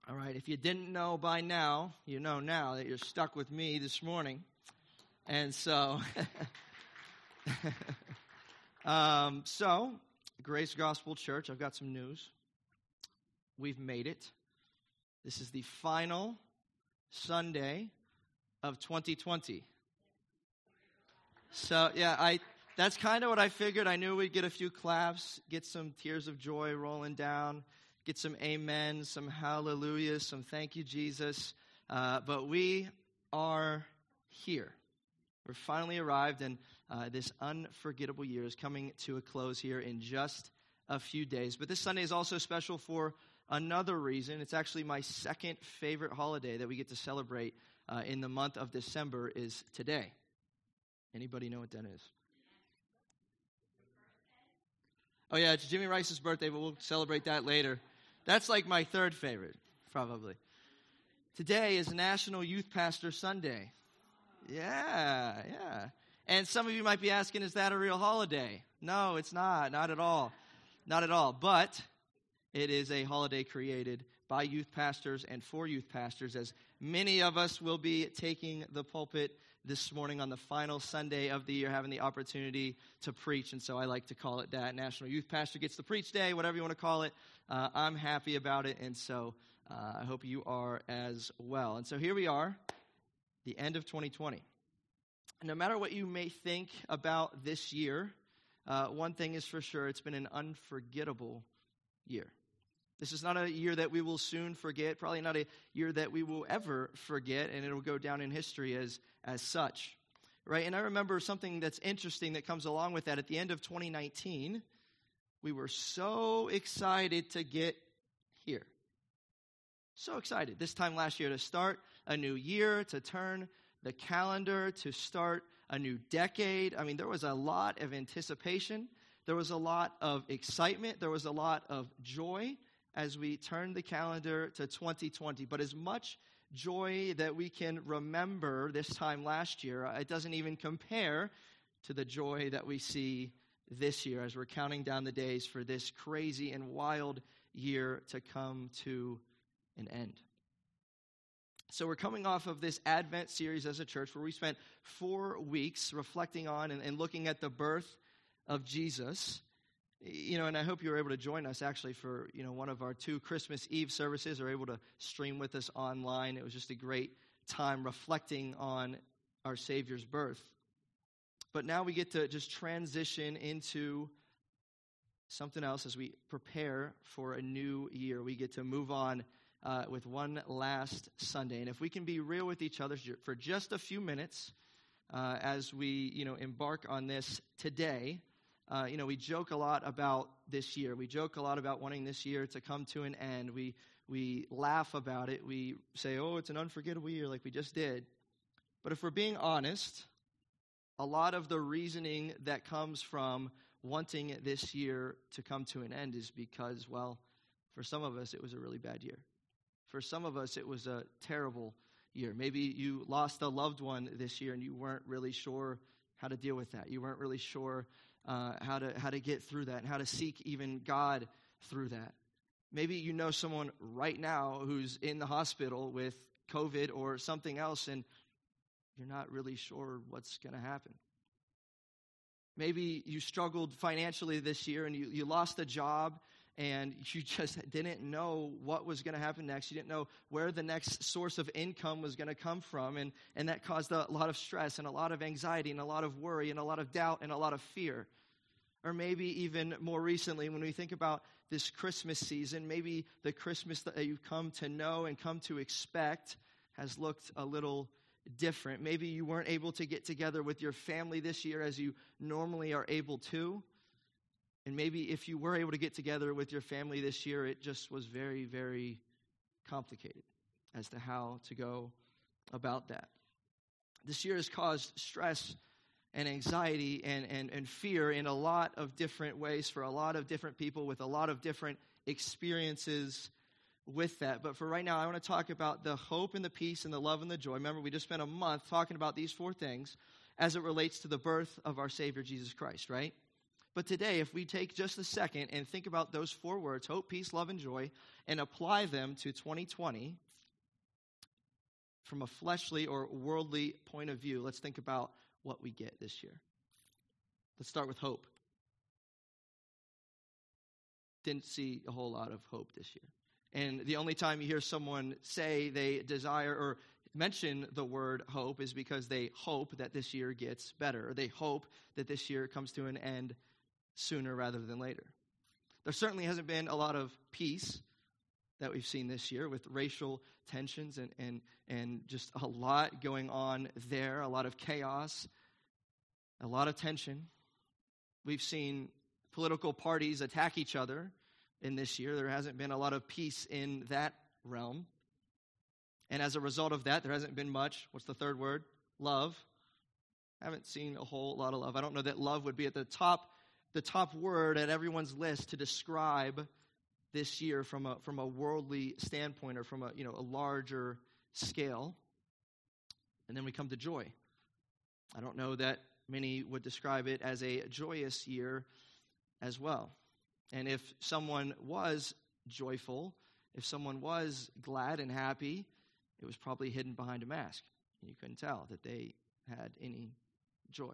All right, if you didn't know by now, you know now that you're stuck with me this morning. And so, Grace Gospel Church, I've got some news. We've made it. This is the final Sunday of 2020. So, that's kind of what I figured. I knew we'd get a few claps, get some tears of joy rolling down, get some amen, some hallelujahs, some thank you, Jesus. But we are here. We're finally arrived, and this unforgettable year is coming to a close here in just a few days. But this Sunday is also special for another reason. It's actually my second favorite holiday that we get to celebrate in the month of December is today. Anybody know what that is? Oh, yeah, it's Jimmy Rice's birthday, but we'll celebrate that later. That's like my third favorite, probably. Today is National Youth Pastor Sunday. Yeah. And some of you might be asking, is that a real holiday? No, it's not at all. Not at all. But it is a holiday created by youth pastors and for youth pastors, as many of us will be taking the pulpit this morning on the final Sunday of the year, having the opportunity to preach. And so I like to call it that. National Youth Pastor Gets to Preach Day, whatever you want to call it. I'm happy about it, and so I hope you are as well. And so here we are, the end of 2020. And no matter what you may think about this year, one thing is for sure, it's been an unforgettable year. This is not a year that we will soon forget, probably not a year that we will ever forget, and it will go down in history as such, right? And I remember something that's interesting that comes along with that. At the end of 2019, we were so excited to get here. So excited this time last year to start a new year, to turn the calendar, to start a new decade. I mean, there was a lot of anticipation. There was a lot of excitement. There was a lot of joy as we turned the calendar to 2020. But as much joy that we can remember this time last year, it doesn't even compare to the joy that we see this year as we're counting down the days for this crazy and wild year to come to an end. So we're coming off of this Advent series as a church where we spent 4 weeks reflecting on and looking at the birth of Jesus. And I hope you were able to join us actually for, one of our 2 Christmas Eve services, or able to stream with us online. It was just a great time reflecting on our Savior's birth. But now we get to just transition into something else as we prepare for a new year. We get to move on with one last Sunday. And if we can be real with each other for just a few minutes as we, embark on this today. We joke a lot about this year. We joke a lot about wanting this year to come to an end. We laugh about it. We say, oh, it's an unforgettable year like we just did. But if we're being honest, a lot of the reasoning that comes from wanting this year to come to an end is because, well, for some of us, it was a really bad year. For some of us, it was a terrible year. Maybe you lost a loved one this year and you weren't really sure how to deal with that. You weren't really sure how to get through that and how to seek even God through that. Maybe you know someone right now who's in the hospital with COVID or something else, and you're not really sure what's going to happen. Maybe you struggled financially this year and you lost a job and you just didn't know what was going to happen next. You didn't know where the next source of income was going to come from, and that caused a lot of stress and a lot of anxiety and a lot of worry and a lot of doubt and a lot of fear. Or maybe even more recently, when we think about this Christmas season, maybe the Christmas that you've come to know and come to expect has looked a little different. Maybe you weren't able to get together with your family this year as you normally are able to. And maybe if you were able to get together with your family this year, it just was very, very complicated as to how to go about that. This year has caused stress and anxiety and fear in a lot of different ways for a lot of different people with a lot of different experiences with that. But for right now, I want to talk about the hope and the peace and the love and the joy. Remember, we just spent a month talking about these 4 things as it relates to the birth of our Savior, Jesus Christ, right? But today, if we take just a second and think about those 4 words, hope, peace, love, and joy, and apply them to 2020 from a fleshly or worldly point of view, let's think about what we get this year. Let's start with hope. Didn't see a whole lot of hope this year. And the only time you hear someone say they desire or mention the word hope is because they hope that this year gets better, or they hope that this year comes to an end sooner rather than later. There certainly hasn't been a lot of peace that we've seen this year with racial tensions and just a lot going on there, a lot of chaos, a lot of tension. We've seen political parties attack each other in this year. There hasn't been a lot of peace in that realm. And as a result of that, there hasn't been much, what's the third word? Love. I haven't seen a whole lot of love. I don't know that love would be at the top word at everyone's list to describe this year from a worldly standpoint or from a larger scale. And then we come to joy. I don't know that many would describe it as a joyous year as well. And if someone was joyful, if someone was glad and happy, it was probably hidden behind a mask. You couldn't tell that they had any joy.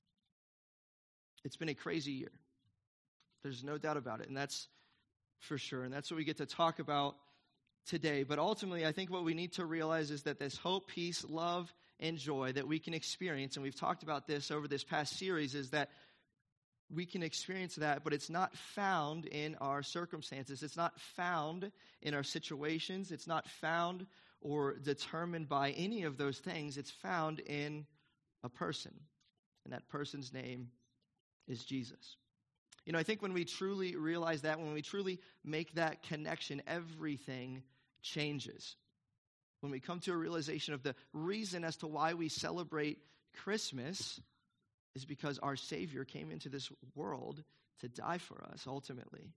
It's been a crazy year. There's no doubt about it, and that's for sure. And that's what we get to talk about today. But ultimately, I think what we need to realize is that this hope, peace, love, and joy that we can experience, and we've talked about this over this past series, is that we can experience that, but it's not found in our circumstances. It's not found in our situations. It's not found or determined by any of those things. It's found in a person, and that person's name is Jesus. I think when we truly realize that, when we truly make that connection, everything changes. When we come to a realization of the reason as to why we celebrate Christmas is because our Savior came into this world to die for us, ultimately.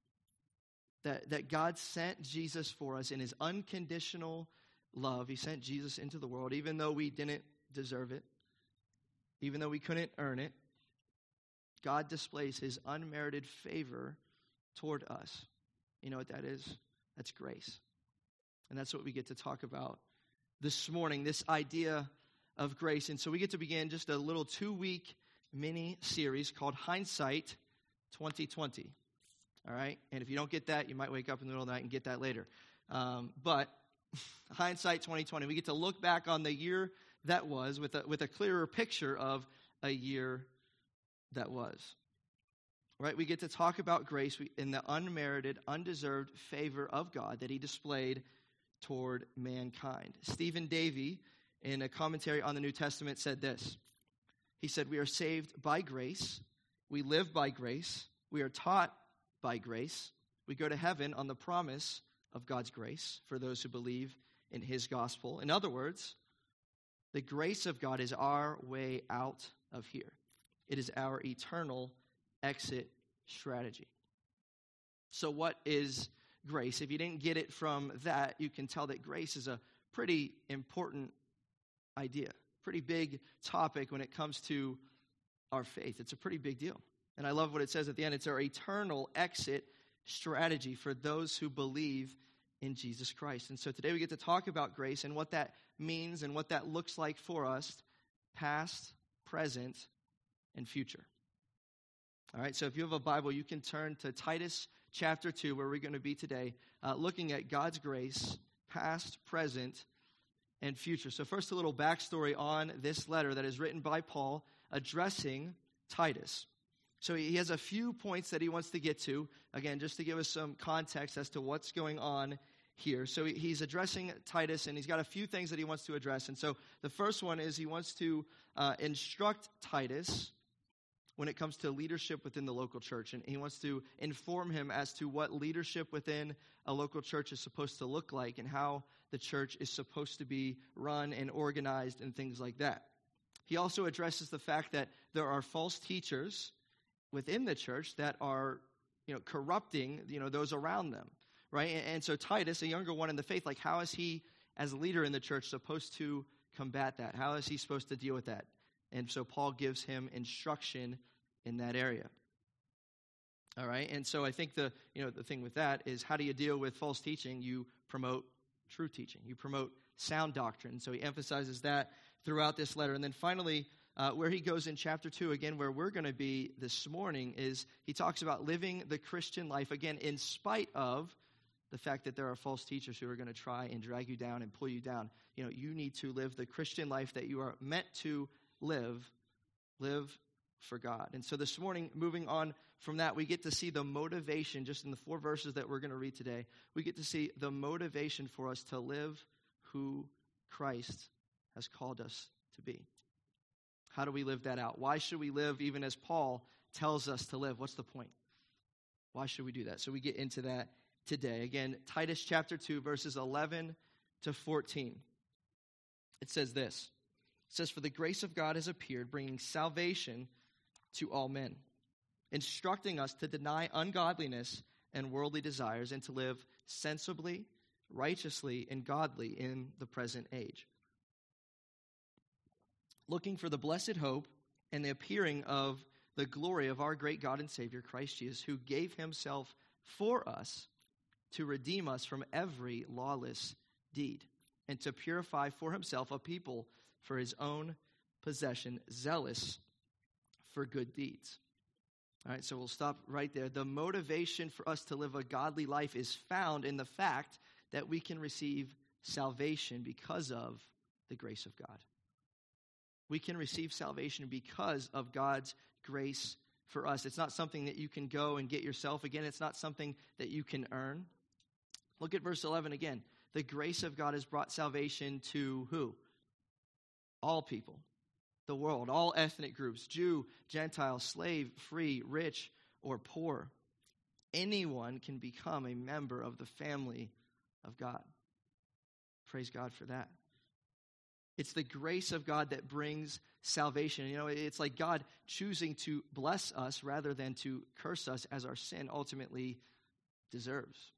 That God sent Jesus for us in his unconditional love. He sent Jesus into the world, even though we didn't deserve it, even though we couldn't earn it. God displays his unmerited favor toward us. You know what that is? That's grace. And that's what we get to talk about this morning, this idea of grace. And so we get to begin just a little 2-week mini series called Hindsight 2020. All right? And if you don't get that, you might wake up in the middle of the night and get that later. But Hindsight 2020, we get to look back on the year that was with a clearer picture of a year that was. Right? We get to talk about grace in the unmerited, undeserved favor of God that he displayed toward mankind. Stephen Davey, in a commentary on the New Testament, said this. He said, "We are saved by grace. We live by grace. We are taught by grace. We go to heaven on the promise of God's grace for those who believe in his gospel." In other words, the grace of God is our way out of here. It is our eternal exit strategy. So what is grace? If you didn't get it from that, you can tell that grace is a pretty important idea, pretty big topic when it comes to our faith. It's a pretty big deal. And I love what it says at the end. It's our eternal exit strategy for those who believe in Jesus Christ. And so today we get to talk about grace and what that means and what that looks like for us, past, present, and future. All right, so if you have a Bible, you can turn to Titus chapter 2, where we're going to be today, looking at God's grace, past, present, and future. So first, a little backstory on this letter that is written by Paul addressing Titus. So he has a few points that he wants to get to, again, just to give us some context as to what's going on here. So he's addressing Titus, and he's got a few things that he wants to address. And so the first one is he wants to instruct Titus when it comes to leadership within the local church. And he wants to inform him as to what leadership within a local church is supposed to look like and how the church is supposed to be run and organized and things like that. He also addresses the fact that there are false teachers within the church that are, corrupting, those around them, right? And so Titus, a younger one in the faith, how is he as a leader in the church supposed to combat that? How is he supposed to deal with that? And so Paul gives him instruction in that area. All right, and so I think the thing with that is, how do you deal with false teaching? You promote true teaching. You promote sound doctrine. So he emphasizes that throughout this letter. And then finally, where he goes in chapter 2, again, where we're going to be this morning, is he talks about living the Christian life, again, in spite of the fact that there are false teachers who are going to try and drag you down and pull you down. You need to live the Christian life that you are meant to live for God. And so this morning, moving on from that, we get to see the motivation, just in the 4 verses that we're going to read today, we get to see the motivation for us to live who Christ has called us to be. How do we live that out? Why should we live even as Paul tells us to live? What's the point? Why should we do that? So we get into that today. Again, Titus chapter 2, verses 11 to 14. It says this. It says, "For the grace of God has appeared, bringing salvation to all men, instructing us to deny ungodliness and worldly desires and to live sensibly, righteously, and godly in the present age, looking for the blessed hope and the appearing of the glory of our great God and Savior, Christ Jesus, who gave himself for us to redeem us from every lawless deed and to purify for himself a people for his own possession, zealous for good deeds." All right, so we'll stop right there. The motivation for us to live a godly life is found in the fact that we can receive salvation because of the grace of God. We can receive salvation because of God's grace for us. It's not something that you can go and get yourself. Again, it's not something that you can earn. Look at verse 11 again. The grace of God has brought salvation to who? All people, the world, all ethnic groups, Jew, Gentile, slave, free, rich, or poor. Anyone can become a member of the family of God. Praise God for that. It's the grace of God that brings salvation. It's like God choosing to bless us rather than to curse us, as our sin ultimately deserves.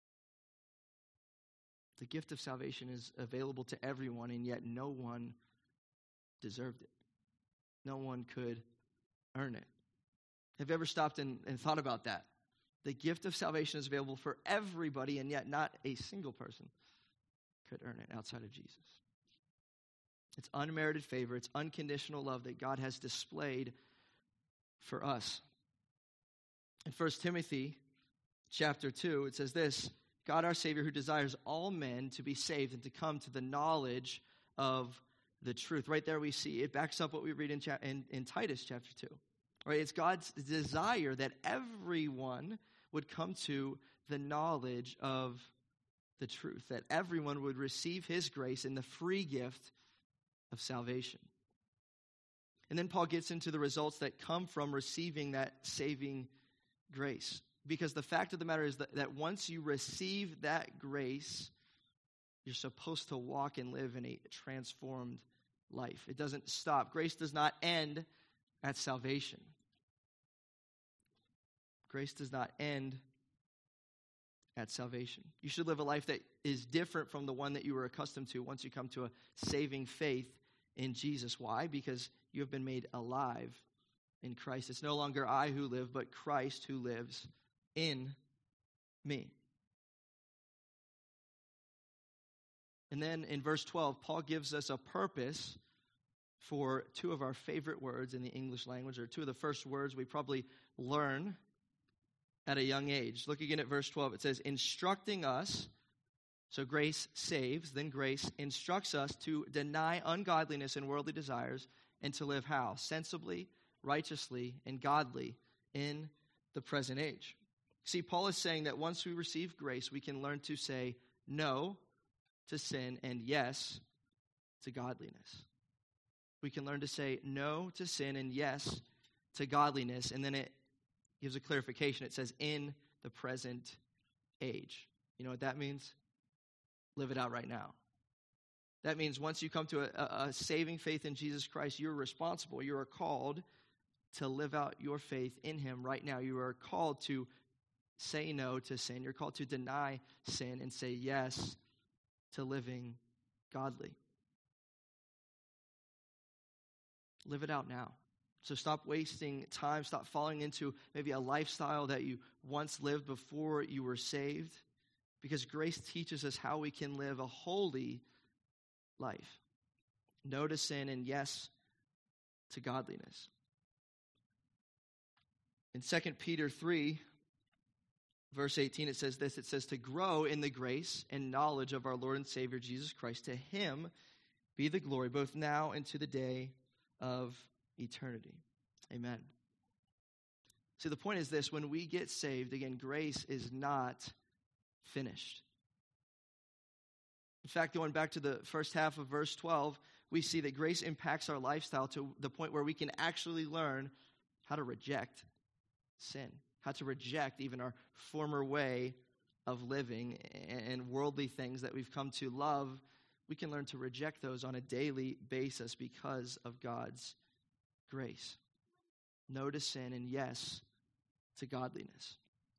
The gift of salvation is available to everyone, and yet no one deserved it. No one could earn it. Have you ever stopped and thought about that? The gift of salvation is available for everybody, and yet not a single person could earn it outside of Jesus. It's unmerited favor. It's unconditional love that God has displayed for us. In 1 Timothy chapter 2, it says this, "God our Savior, who desires all men to be saved and to come to the knowledge of the truth." Right there we see, it backs up what we read in Titus chapter 2. Right? It's God's desire that everyone would come to the knowledge of the truth, that everyone would receive his grace in the free gift of salvation. And then Paul gets into the results that come from receiving that saving grace. Because the fact of the matter is that once you receive that grace, you're supposed to walk and live in a transformed life. It doesn't stop. Grace does not end at salvation. Grace does not end at salvation. You should live a life that is different from the one that you were accustomed to once you come to a saving faith in Jesus. Why? Because you have been made alive in Christ. It's no longer I who live, but Christ who lives in me. And then in verse 12, Paul gives us a purpose for 2 of our favorite words in the English language, or 2 of the first words we probably learn at a young age. Look again at verse 12. It says, "Instructing us," so grace saves, then grace instructs us to deny ungodliness and worldly desires and to live how? Sensibly, righteously, and godly in the present age. See, Paul is saying that once we receive grace, we can learn to say no to sin and yes to godliness. We can learn to say no to sin and yes to godliness. And then it gives a clarification. It says in the present age. You know what that means? Live it out right now. That means once you come to a saving faith in Jesus Christ, you're responsible. You are called to live out your faith in him right now. You are called to say no to sin. You're called to deny sin and say yes to living godly. Live it out now. So stop wasting time. Stop falling into maybe a lifestyle that you once lived before you were saved. Because grace teaches us how we can live a holy life. No to sin and yes to godliness. In 2 Peter 3, verse 18, it says this. It says, to grow in the grace and knowledge of our Lord and Savior Jesus Christ. To him be the glory, both now and to the day of eternity. Amen. See, the point is this. When we get saved, again, grace is not finished. In fact, going back to the first half of verse 12, we see that grace impacts our lifestyle to the point where we can actually learn how to reject sin, how to reject even our former way of living and worldly things that we've come to love. We can learn to reject those on a daily basis because of God's grace. No to sin and yes to godliness.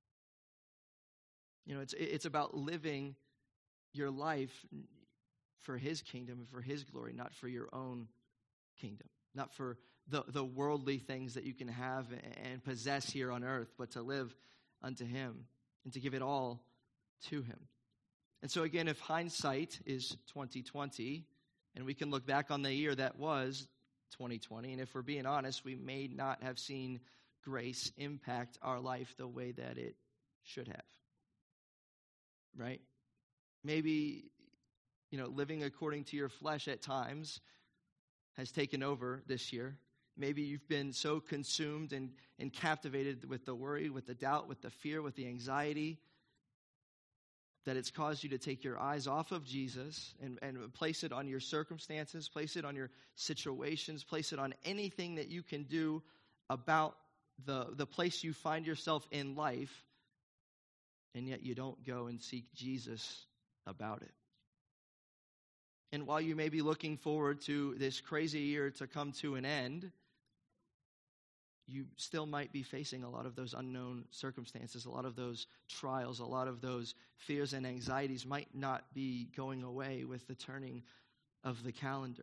You know, it's about living your life for his kingdom and for his glory, not for your own kingdom, not for the worldly things that you can have and possess here on earth, but to live unto him and to give it all to him. And so again, if hindsight is 2020, and we can look back on the year that was 2020, and if we're being honest, we may not have seen grace impact our life the way that it should have. Right? Maybe, living according to your flesh at times has taken over this year. Maybe you've been so consumed and captivated with the worry, with the doubt, with the fear, with the anxiety, that it's caused you to take your eyes off of Jesus and place it on your circumstances, place it on your situations, place it on anything that you can do about the place you find yourself in life, and yet you don't go and seek Jesus about it. And while you may be looking forward to this crazy year to come to an end, you still might be facing a lot of those unknown circumstances, a lot of those trials, a lot of those fears and anxieties might not be going away with the turning of the calendar.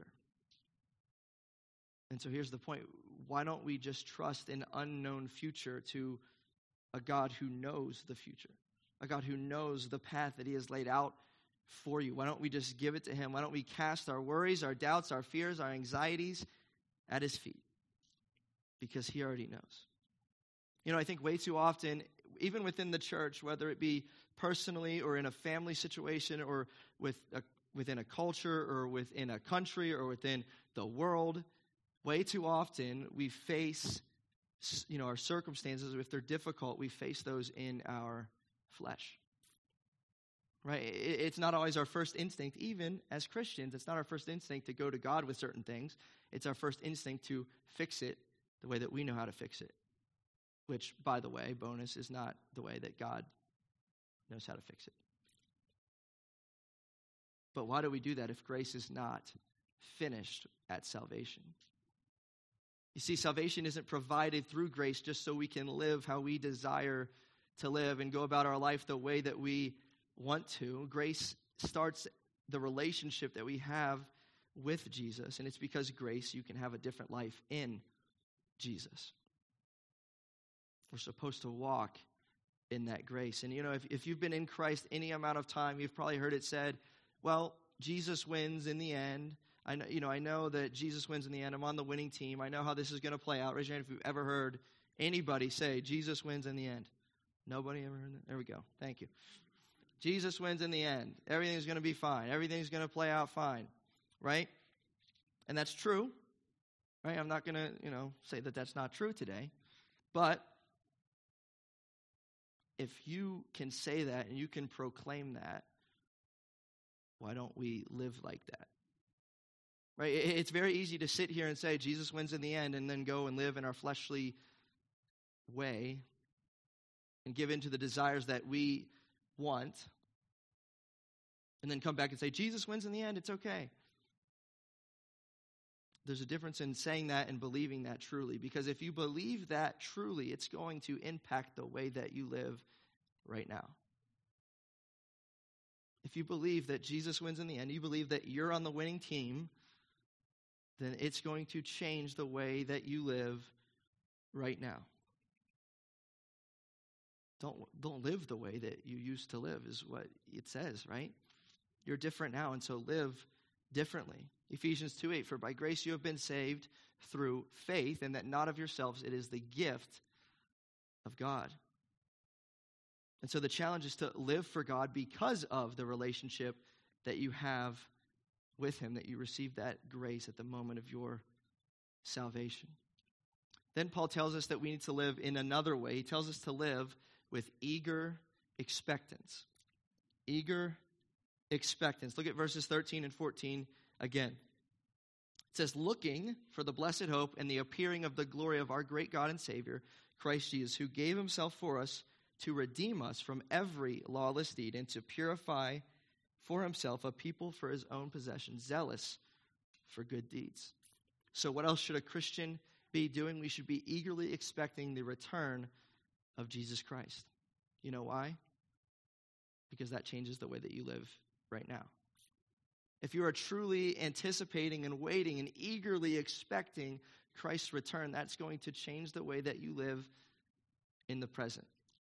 And so here's the point. Why don't we just trust an unknown future to a God who knows the future, a God who knows the path that he has laid out for you? Why don't we just give it to him? Why don't we cast our worries, our doubts, our fears, our anxieties at his feet? Because he already knows. I think way too often, even within the church, whether it be personally or in a family situation or within a culture or within a country or within the world, way too often we face, our circumstances. If they're difficult, we face those in our flesh. Right? It's not always our first instinct, even as Christians, it's not our first instinct to go to God with certain things. It's our first instinct to fix it the way that we know how to fix it. Which, by the way, bonus, is not the way that God knows how to fix it. But why do we do that if grace is not finished at salvation? You see, salvation isn't provided through grace just so we can live how we desire to live and go about our life the way that we want to. Grace starts the relationship that we have with Jesus, and it's because grace you can have a different life in Jesus. We're supposed to walk in that grace. And if you've been in Christ any amount of time, you've probably heard it said, well, Jesus wins in the end. I know that Jesus wins in the end. I'm on the winning team. I know how this is going to play out. Raise your hand if you've ever heard anybody say Jesus wins in the end. Nobody ever heard that? There we go. Thank you. Jesus wins in the end. Everything's going to be fine. Everything's going to play out fine. Right? And that's true. Right? I'm not going to, say that that's not true today. But if you can say that and you can proclaim that, why don't we live like that? Right? It's very easy to sit here and say Jesus wins in the end and then go and live in our fleshly way and give in to the desires that we want and then come back and say Jesus wins in the end, it's okay. There's a difference in saying that and believing that truly, because if you believe that truly, it's going to impact the way that you live right now. If you believe that Jesus wins in the end, you believe that you're on the winning team, then it's going to change the way that you live right now. Don't live the way that you used to live is what it says, right? You're different now, and so live differently. Ephesians 2:8, for by grace you have been saved through faith, and that not of yourselves, it is the gift of God. And so the challenge is to live for God because of the relationship that you have with him, that you receive that grace at the moment of your salvation. Then Paul tells us that we need to live in another way. He tells us to live with eager expectance. Eager expectance. Look at verses 13 and 14 again. It says, looking for the blessed hope and the appearing of the glory of our great God and Savior, Christ Jesus, who gave himself for us to redeem us from every lawless deed and to purify for himself a people for his own possession, zealous for good deeds. So what else should a Christian be doing? We should be eagerly expecting the return of Jesus Christ. You know why? Because that changes the way that you live right now. If you are truly anticipating and waiting and eagerly expecting Christ's return, that's going to change the way that you live in the present.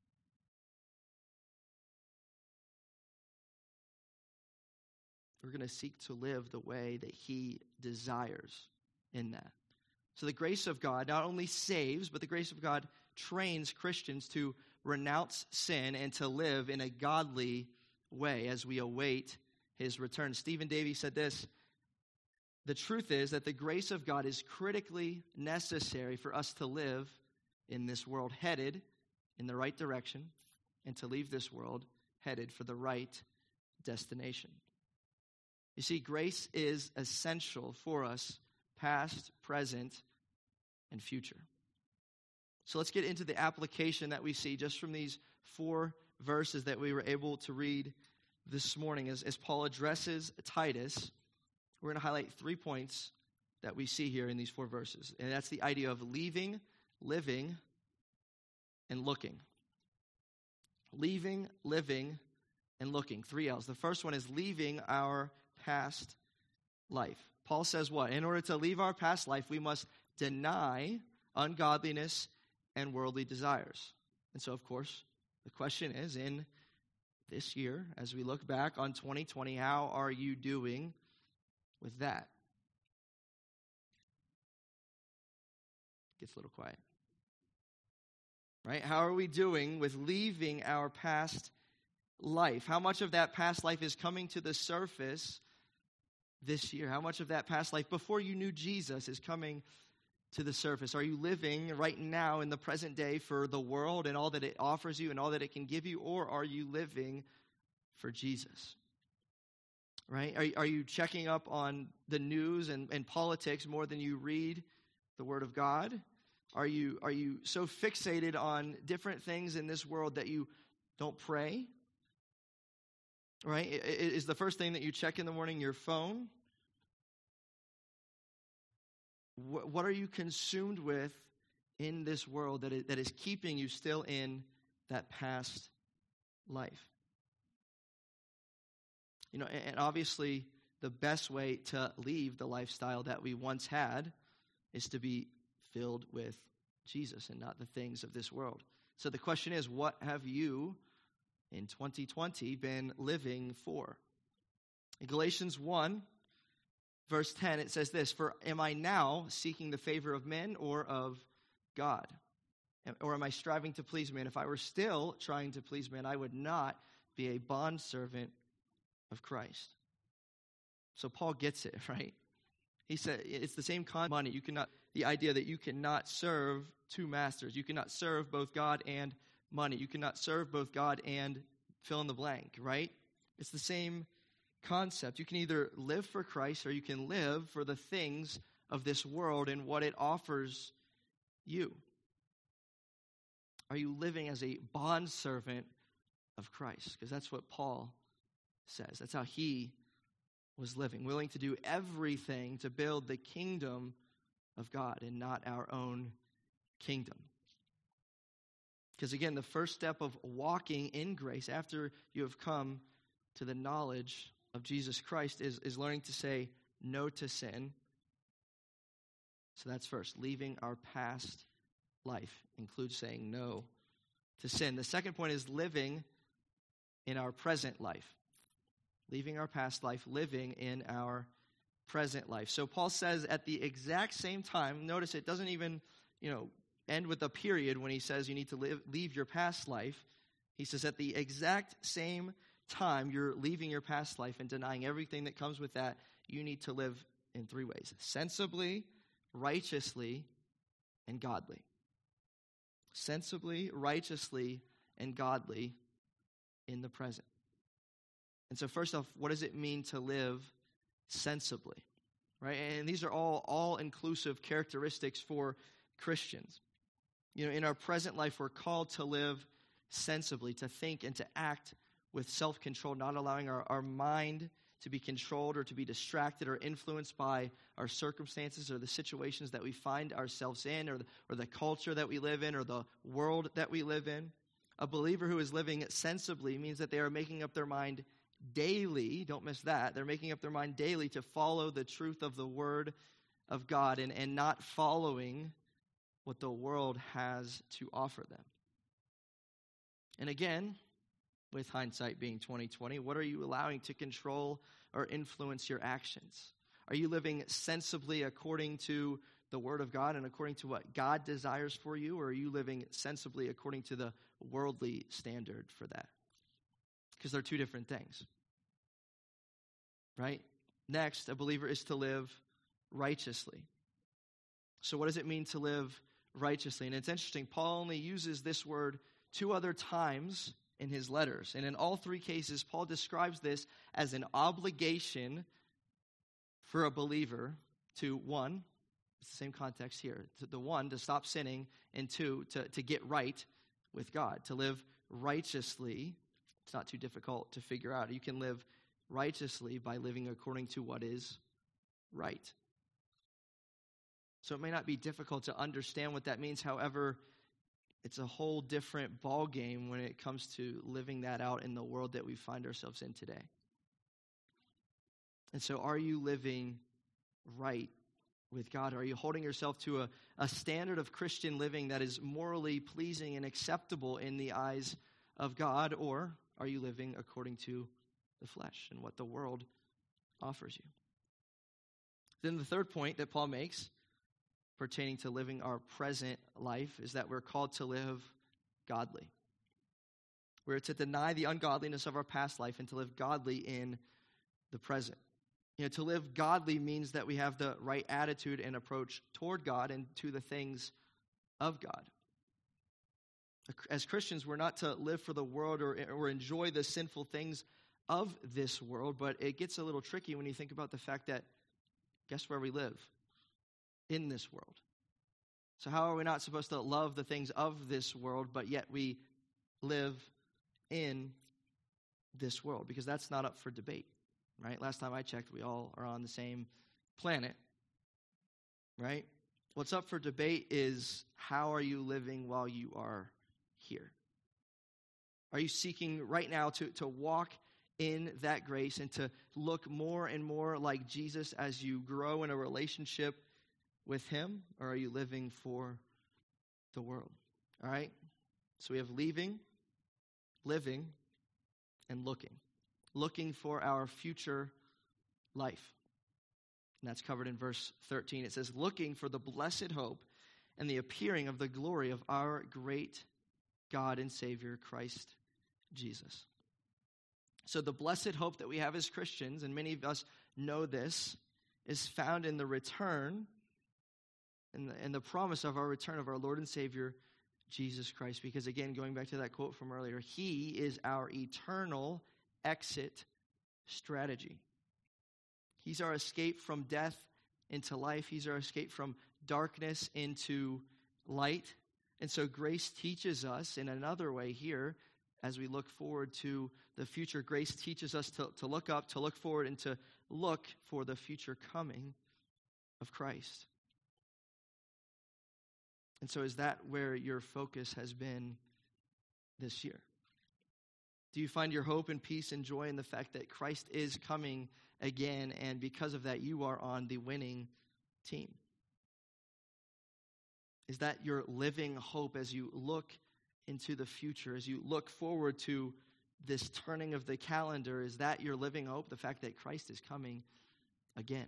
We're going to seek to live the way that he desires in that. So the grace of God not only saves, but the grace of God trains Christians to renounce sin and to live in a godly way as we await his return. Stephen Davey said this, the truth is that the grace of God is critically necessary for us to live in this world headed in the right direction and to leave this world headed for the right destination. You see, grace is essential for us, past, present, and future. So let's get into the application that we see just from these 4 verses that we were able to read this morning. As Paul addresses Titus, we're going to highlight 3 points that we see here in these 4 verses. And that's the idea of leaving, living, and looking. Leaving, living, and looking. 3 L's. The first one is leaving our past life. Paul says what? In order to leave our past life, we must deny ungodliness and worldly desires. And so, of course, the question is, in this year, as we look back on 2020, how are you doing with that? Gets a little quiet. Right? How are we doing with leaving our past life? How much of that past life is coming to the surface this year? How much of that past life before you knew Jesus is coming to the surface? Are you living right now in the present day for the world and all that it offers you and all that it can give you? Or are you living for Jesus? Right? Are you checking up on the news and politics more than you read the Word of God? Are you so fixated on different things in this world that you don't pray? Right? Is the first thing that you check in the morning your phone? What are you consumed with in this world that is keeping you still in that past life? You know, and obviously the best way to leave the lifestyle that we once had is to be filled with Jesus and not the things of this world. So the question is, what have you in 2020 been living for? In Galatians 1, verse 10, it says this, for am I now seeking the favor of men or of God? Or am I striving to please men? If I were still trying to please men, I would not be a bondservant of Christ. So Paul gets it, right? He said it's the same kind of money. The idea that you cannot serve 2 masters. You cannot serve both God and money. You cannot serve both God and fill in the blank, right? It's the same concept. You can either live for Christ or you can live for the things of this world and what it offers you. Are you living as a bondservant of Christ? Because that's what Paul says. That's how he was living, willing to do everything to build the kingdom of God and not our own kingdom. Because again, the first step of walking in grace after you have come to the knowledge of Jesus Christ is learning to say no to sin. So that's first, leaving our past life includes saying no to sin. The second point is living in our present life. Leaving our past life, living in our present life. So Paul says at the exact same time, notice it doesn't even, end with a period when he says you need to leave your past life. He says at the exact same time you're leaving your past life and denying everything that comes with that, you need to live in three ways: sensibly, righteously, and godly. Sensibly, righteously, and godly in the present. And so first off, what does it mean to live sensibly? Right? And these are all inclusive characteristics for Christians. In our present life, we're called to live sensibly, to think and to act with self-control, not allowing our mind to be controlled or to be distracted or influenced by our circumstances or the situations that we find ourselves in or the culture that we live in or the world that we live in. A believer who is living sensibly means that they are making up their mind daily. Don't miss that. They're making up their mind daily to follow the truth of the Word of God and not following what the world has to offer them. And again, with hindsight being 2020, what are you allowing to control or influence your actions? Are you living sensibly according to the Word of God and according to what God desires for you, or are you living sensibly according to the worldly standard for that? Because they're two different things. Right? Next, a believer is to live righteously. So what does it mean to live righteously? And it's interesting, Paul only uses this word 2 other times in his letters. And in all 3 cases, Paul describes this as an obligation for a believer to, 1, it's the same context here, to stop sinning, and 2, to get right with God, to live righteously. It's not too difficult to figure out. You can live righteously by living according to what is right. So it may not be difficult to understand what that means. However, it's a whole different ballgame when it comes to living that out in the world that we find ourselves in today. And so are you living right with God? Are you holding yourself to a standard of Christian living that is morally pleasing and acceptable in the eyes of God? Or are you living according to the flesh and what the world offers you? Then the third point that Paul makes pertaining to living our present life is that we're called to live godly. We're to deny the ungodliness of our past life and to live godly in the present. To live godly means that we have the right attitude and approach toward God and to the things of God. As Christians, we're not to live for the world or enjoy the sinful things of this world, but it gets a little tricky when you think about the fact that guess where we live? In this world. So how are we not supposed to love the things of this world, but yet we live in this world? Because that's not up for debate, right? Last time I checked, we all are on the same planet, right? What's up for debate is how are you living while you are here? Are you seeking right now to walk in that grace and to look more and more like Jesus as you grow in a relationship with Him? Or are you living for the world? All right? So we have leaving, living, and looking. Looking for our future life. And that's covered in verse 13. It says, looking for the blessed hope and the appearing of the glory of our great God and Savior, Christ Jesus. So the blessed hope that we have as Christians, and many of us know this, is found in the return and the promise of our return of our Lord and Savior, Jesus Christ. Because again, going back to that quote from earlier, He is our eternal exit strategy. He's our escape from death into life. He's our escape from darkness into light. And so grace teaches us in another way here, as we look forward to the future. Grace teaches us to look up, to look forward, and to look for the future coming of Christ. And so is that where your focus has been this year? Do you find your hope and peace and joy in the fact that Christ is coming again, and because of that you are on the winning team? Is that your living hope as you look into the future, as you look forward to this turning of the calendar? Is that your living hope, the fact that Christ is coming again?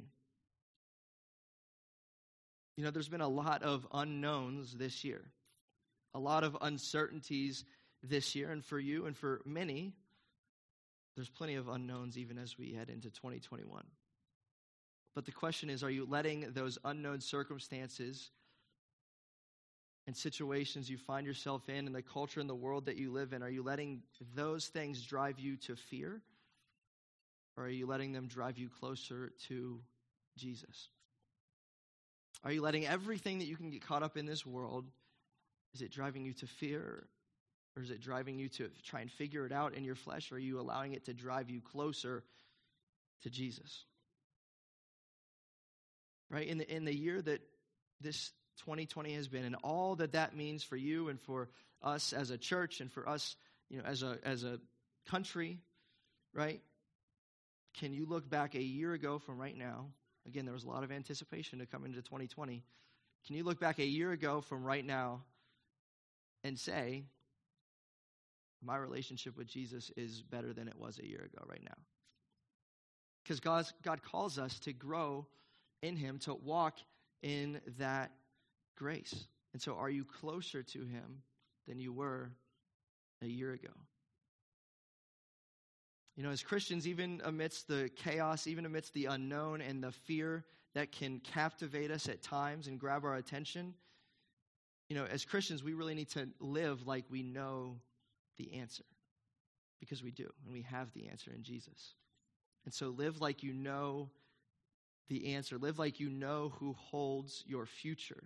You know, there's been a lot of unknowns this year, a lot of uncertainties this year, and for you and for many, there's plenty of unknowns even as we head into 2021. But the question is, are you letting those unknown circumstances and situations you find yourself in and the culture and the world that you live in, are you letting those things drive you to fear? Or are you letting them drive you closer to Jesus? Are you letting everything that you can get caught up in this world, is it driving you to fear? Or is it driving you to try and figure it out in your flesh? Or are you allowing it to drive you closer to Jesus? Right? In the year that this 2020 has been, and all that means for you and for us as a church and for us, you know, as a country, right? Can you look back a year ago from right now? Again, there was a lot of anticipation to come into 2020. Can you look back a year ago from right now and say, my relationship with Jesus is better than it was a year ago right now? Because God calls us to grow in him, to walk in that grace. And so are you closer to him than you were a year ago? You know, as Christians, even amidst the chaos, even amidst the unknown and the fear that can captivate us at times and grab our attention, you know, as Christians, we really need to live like we know the answer. Because we do, and we have the answer in Jesus. And so live like you know the answer. Live like you know who holds your future.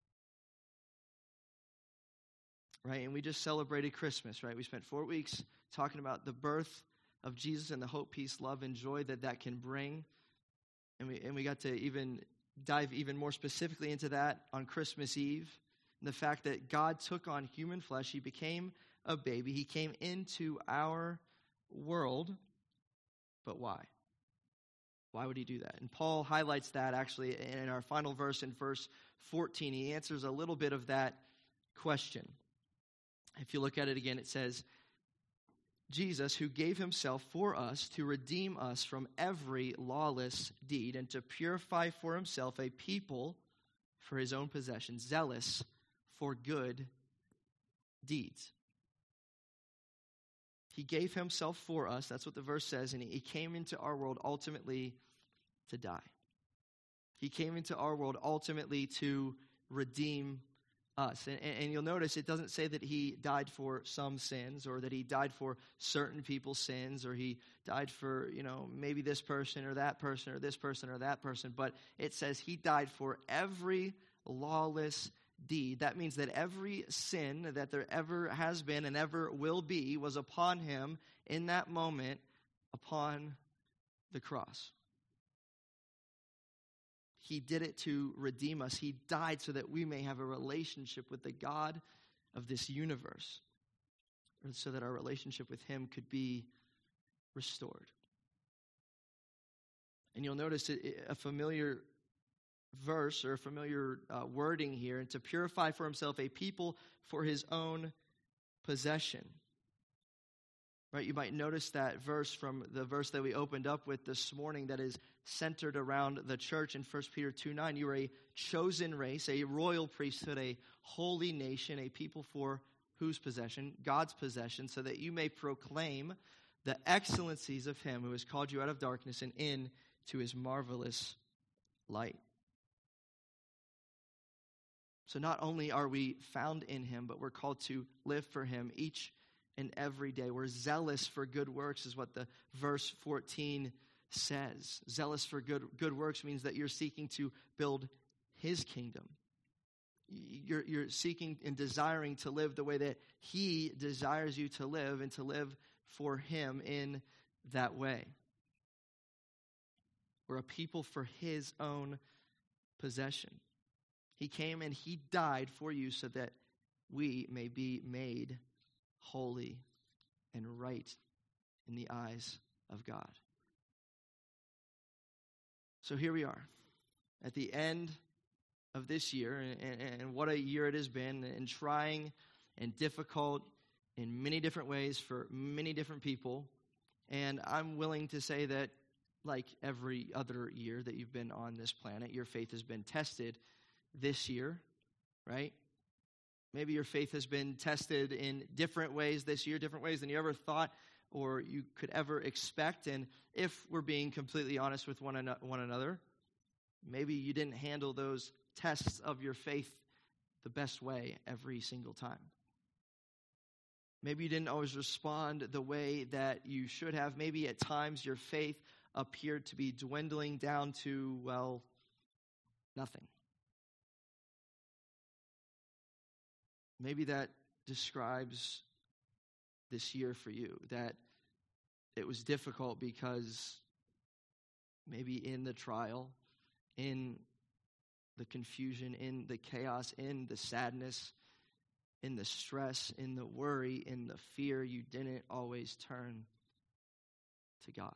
Right? And we just celebrated Christmas, right? We spent 4 weeks talking about the birth of Jesus and the hope, peace, love, and joy that can bring. And we got to even dive even more specifically into that on Christmas Eve. And the fact that God took on human flesh. He became a baby. He came into our world. But why? Why would he do that? And Paul highlights that actually in our final verse in verse 14. He answers a little bit of that question. If you look at it again, it says, Jesus, who gave himself for us to redeem us from every lawless deed and to purify for himself a people for his own possession, zealous for good deeds. He gave himself for us, that's what the verse says, and he came into our world ultimately to die. He came into our world ultimately to redeem us. And you'll notice it doesn't say that he died for some sins or that he died for certain people's sins or he died for, you know, maybe this person or that person or this person or that person, but it says he died for every lawless deed. That means that every sin that there ever has been and ever will be was upon him in that moment upon the cross. He did it to redeem us. He died so that we may have a relationship with the God of this universe, or so that our relationship with him could be restored. And you'll notice a familiar verse or familiar wording here, and to purify for himself a people for his own possession. Right? You might notice that verse from the verse that we opened up with this morning that is centered around the church in 1 Peter 2:9. You are a chosen race, a royal priesthood, a holy nation, a people for whose possession? God's possession, so that you may proclaim the excellencies of him who has called you out of darkness and into his marvelous light. So not only are we found in him, but we're called to live for him each and every day. We're zealous for good works is what the verse 14 says. Zealous for good works means that you're seeking to build his kingdom. You're seeking and desiring to live the way that he desires you to live and to live for him in that way. We're a people for his own possession. He came and he died for you so that we may be made holy and right in the eyes of God. So here we are at the end of this year and what a year it has been, and trying and difficult in many different ways for many different people. And I'm willing to say that, like every other year that you've been on this planet, your faith has been tested this year, right? Maybe your faith has been tested in different ways this year, different ways than you ever thought or you could ever expect. And if we're being completely honest with one another, maybe you didn't handle those tests of your faith the best way every single time. Maybe you didn't always respond the way that you should have. Maybe at times your faith appeared to be dwindling down to, well, nothing. Maybe that describes this year for you, that it was difficult because maybe in the trial, in the confusion, in the chaos, in the sadness, in the stress, in the worry, in the fear, you didn't always turn to God.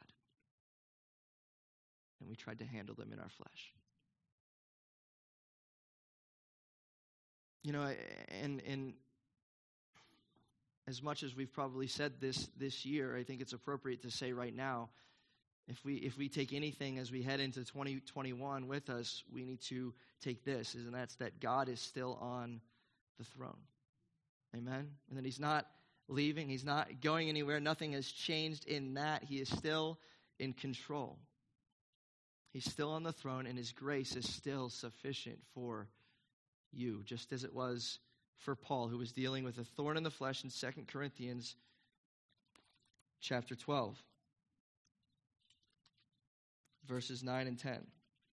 And we tried to handle them in our flesh. You know, and as much as we've probably said this year, I think it's appropriate to say right now, if we take anything as we head into 2021 with us, we need to take this, and that's that God is still on the throne. Amen? And that he's not leaving, he's not going anywhere, nothing has changed in that. He is still in control. He's still on the throne, and his grace is still sufficient for you, just as it was for Paul, who was dealing with a thorn in the flesh in 2 Corinthians chapter 12, verses 9 and 10,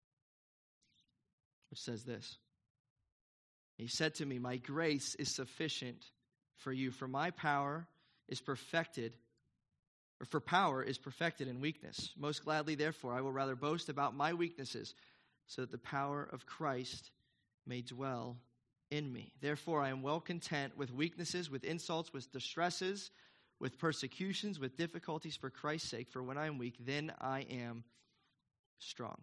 which says this. He said to me, "My grace is sufficient for you, for my power is perfected, or for power is perfected in weakness. Most gladly, therefore, I will rather boast about my weaknesses, so that the power of Christ may dwell in me. Therefore, I am well content with weaknesses, with insults, with distresses, with persecutions, with difficulties for Christ's sake. For when I am weak, then I am strong."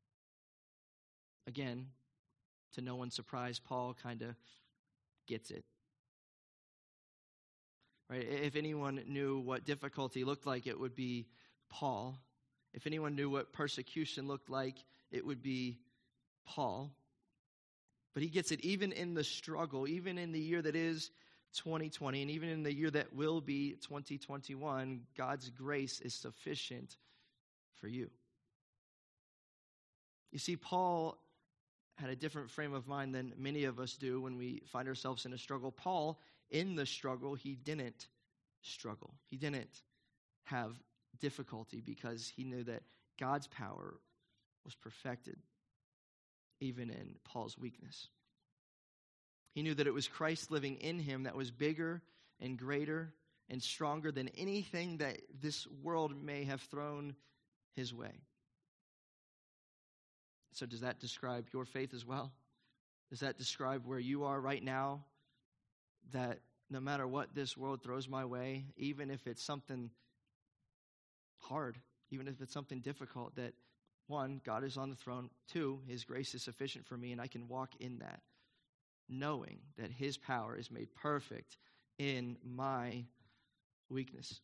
Again, to no one's surprise, Paul kind of gets it. Right? If anyone knew what difficulty looked like, it would be Paul. If anyone knew what persecution looked like, it would be Paul. But he gets it even in the struggle, even in the year that is 2020, and even in the year that will be 2021, God's grace is sufficient for you. You see, Paul had a different frame of mind than many of us do when we find ourselves in a struggle. Paul, in the struggle, he didn't struggle. He didn't have difficulty because he knew that God's power was perfected even in Paul's weakness. He knew that it was Christ living in him that was bigger and greater and stronger than anything that this world may have thrown his way. So does that describe your faith as well? Does that describe where you are right now? That no matter what this world throws my way, even if it's something hard, even if it's something difficult, that one, God is on the throne. Two, his grace is sufficient for me, and I can walk in that, knowing that his power is made perfect in my weakness.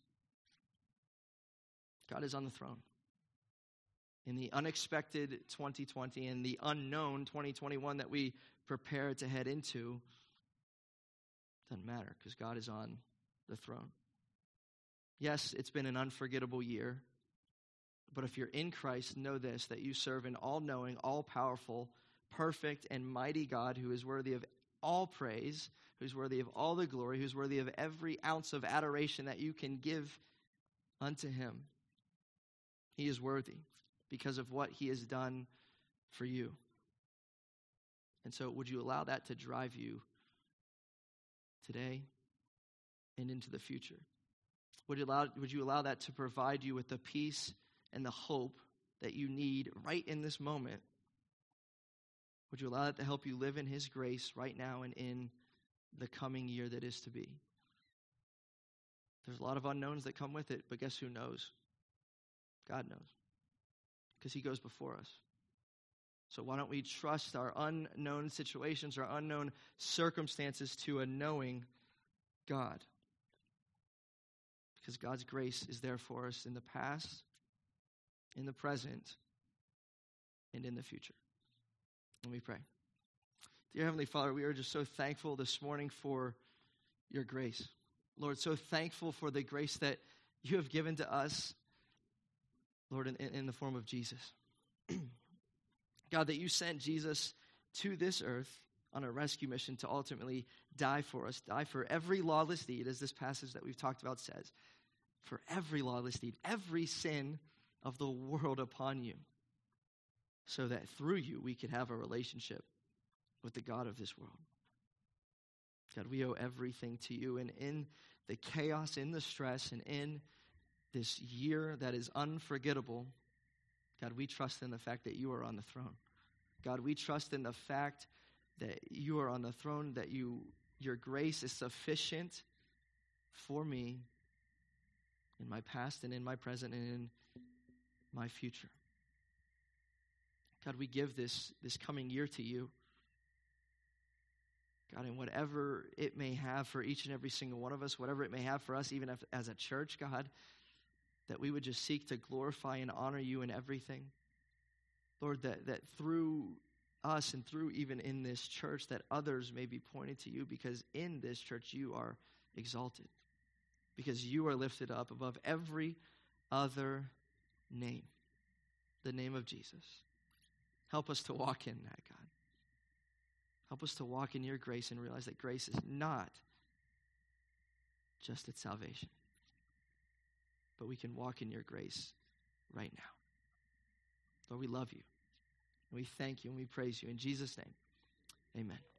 God is on the throne. In the unexpected 2020 and the unknown 2021 that we prepare to head into, doesn't matter because God is on the throne. Yes, it's been an unforgettable year, but if you're in Christ, know this, that you serve an all-knowing, all-powerful, perfect, and mighty God who is worthy of all praise, who's worthy of all the glory, who's worthy of every ounce of adoration that you can give unto him. He is worthy because of what he has done for you. And so would you allow that to drive you today and into the future? Would you allow that to provide you with the peace and the hope that you need right in this moment? Would you allow that to help you live in his grace right now and in the coming year that is to be? There's a lot of unknowns that come with it, but guess who knows? God knows. Because he goes before us. So why don't we trust our unknown situations, our unknown circumstances to a knowing God? Because God's grace is there for us in the past, in the present, and in the future. Let me pray. Dear Heavenly Father, we are just so thankful this morning for your grace. Lord, so thankful for the grace that you have given to us, Lord, in the form of Jesus. God, that you sent Jesus to this earth on a rescue mission to ultimately die for us, die for every lawless deed, as this passage that we've talked about says, for every lawless deed, every sin of the world upon you, so that through you we could have a relationship with the God of this world. God, we owe everything to you, and in the chaos, in the stress, and in this year that is unforgettable, God, we trust in the fact that you are on the throne. God, we trust in the fact that you are on the throne, that your grace is sufficient for me in my past and in my present and in my future. God, we give this coming year to you. God, and whatever it may have for each and every single one of us, whatever it may have for us, even as a church, God, that we would just seek to glorify and honor you in everything. Lord, that through us and through even in this church, that others may be pointed to you, because in this church you are exalted, because you are lifted up above every other name, the name of Jesus. Help us to walk in that, God. Help us to walk in your grace and realize that grace is not just at salvation, but we can walk in your grace right now. Lord, we love you. And we thank you and we praise you. In Jesus' name, amen.